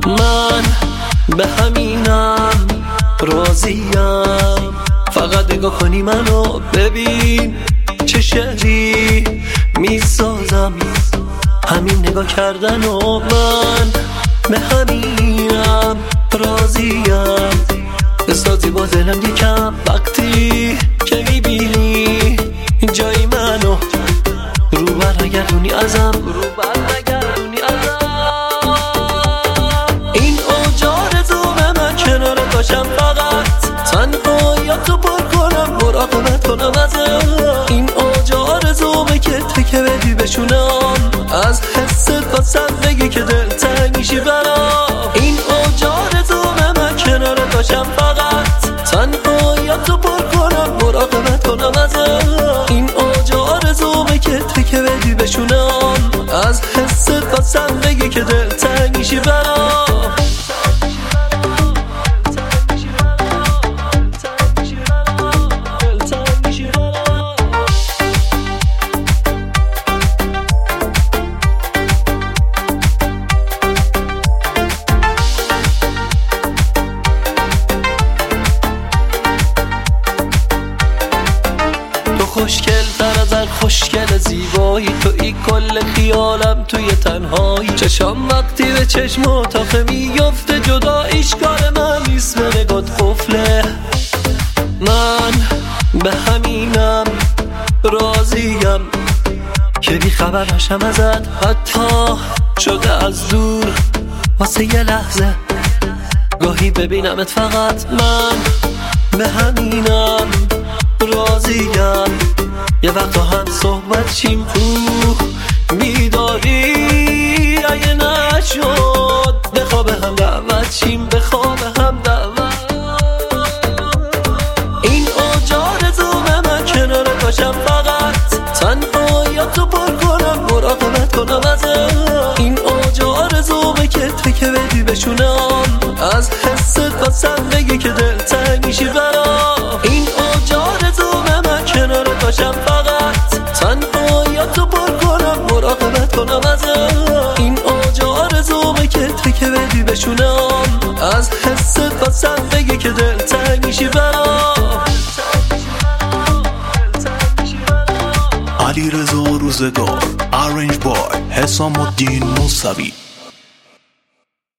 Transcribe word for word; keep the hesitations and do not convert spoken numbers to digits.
من به همینم راضیم، فقط نگاه کنی منو ببین چه شعری میسازم، همین نگاه کردن و من به همینم راضیم. بسازی با دلم یکم وقتی که میبینی جای منو، رو برنگردونی ازم، رو برنگردونی ازم. این اوج آرزومه من کنارت باشم، فقط تنهاییاتو پر کنم، مراقبت کنم ازم. این اوج آرزومه که تکه بدی بشونم، از حست واسم بگی که دلتنگ میشی برام. این اوج آرزومه من کنارت باشم، فقط تنهاییاتو پر کنم، مراقبت کنم ازم. این اوج آرزومه که تکه بدی بشونم، از حست واسم بگی که دلتنگ میشی برام. خوشگل تر از هر خوشگل زیبایی، توی کل خیالم توی تنهایی. چشم وقتی به چشم اتاقه میفته، جداییش کار من نیست، به نگات قفله. من به همینم راضیم که بی خبر نشم ازت، حتی شده از دور واسه یه لحظه گاهی ببینمت. فقط من به همینم راضیم، یه وقتا هم صحبت چیم تو بیداری، اگه نشد بخواب هم دعوت چیم، بخواب هم دعوت. این اوج آرزومه من کنارت باشم، فقط تنهاییاتو پر کنم، مراقبت کنم ازم. این اوج آرزومه که تکه بدی بشونم، از حست واسم بگی که دلتنگ میشی برام. این اوج آرزومه من کنارت باشم، فقط تنهاییاتو پر کنم، مراقبت کنم ازم. این اوج آرزومه که تکه بدی بشونم، از حست واسم بگی که دلتنگ میشی برام. علیرضا روزگار، آرنج بای، حسام الدین موسوی.